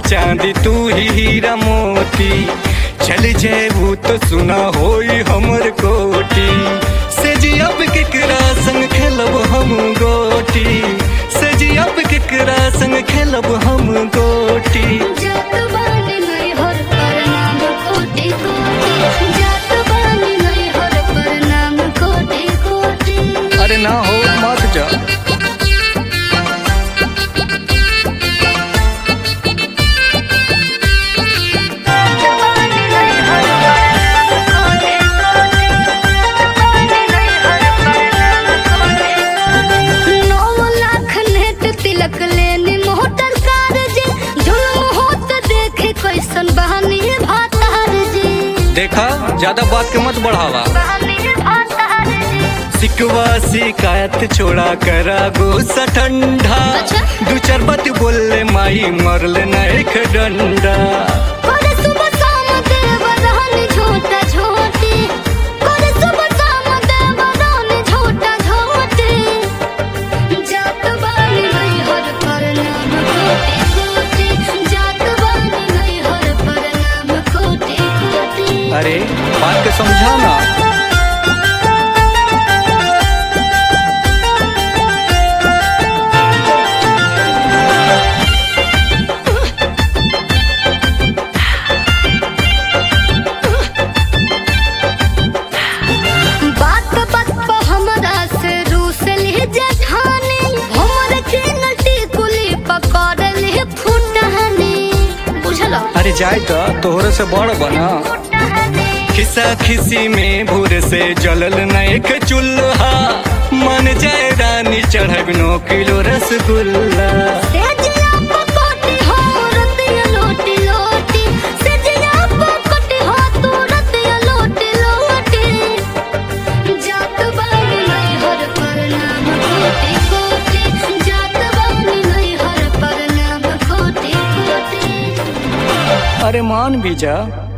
चांदी तू ही हीरा मोती। चल जेबू तो सुना होई हमर कोटी। से जी अब केकरा संग खेलब हम गोटी। से जी अब केकरा संग खेलब हम गोटी। जात बानी नैहर प्रणाम कोटि कोटि। जात बानी नैहर प्रणाम कोटि कोटि। अरे ना हो मत जा। तिलक लेनी मोटर कार जी। जुल्म होत देखे कैसन बहानी भातार जी। देखा ज्यादा बात के मत बढ़ावा। बहानी भातार जी। सिकवा शिकायत छोड़ा करा गुस्सा ठंडा। अच्छा? दू चार बात बोलले माई मरले ना एक डंडा। करे सुबह शाम देव रहनी झोटा झोटी। करे सुबह शाम देव रहनी झोटा झोटी। जात बानी नैहर प्रणाम कोटि कोटि। जात बानी नैहर प्रणाम कोटि कोटि। अरे बात के समझा ना। बात बात पे हमरा से रूस ली जेठानी। हमर के नटी कुली पकड़ ली फुटहनी। बुझलो अरे जाए तो तोहरे से बड़ बना। खिसा खिसी में भूर से जलल न एक चूल्हा। मन जाए रानी चढ़ब 9 किलो रसगुल्ला। सेजिया पकोटी हो रतिया लोटी लोटी। सेजिया पकोटी हो तू रतिया लोटी लोटी। जात बानी नैहर प्रणाम कोटि कोटि। जात बानी नैहर प्रणाम कोटि कोटि। अरे मान भी जा।